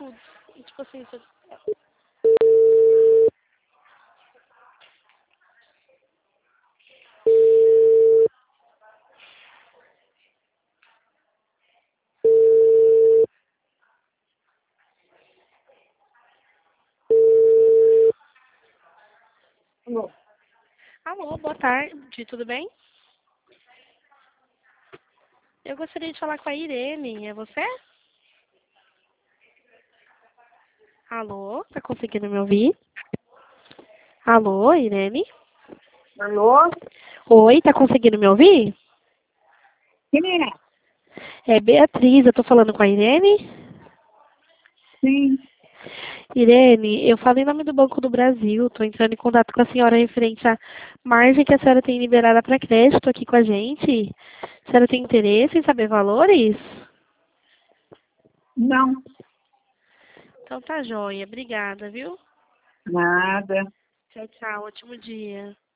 tudo. E, tipo assim, Alô? Alô, boa tarde, tudo bem? Eu gostaria de falar com a Irene, é você? Alô, tá conseguindo me ouvir? Alô, Irene? Alô? Oi, tá conseguindo me ouvir? Quem é? É Beatriz, eu tô falando com a Irene? Sim. Irene, eu falo em nome do Banco do Brasil, tô entrando em contato com a senhora referente à margem que a senhora tem liberada para crédito aqui com a gente. A senhora tem interesse em saber valores? Não. Então tá joia, obrigada, viu? Nada. Tchau, tchau, ótimo dia.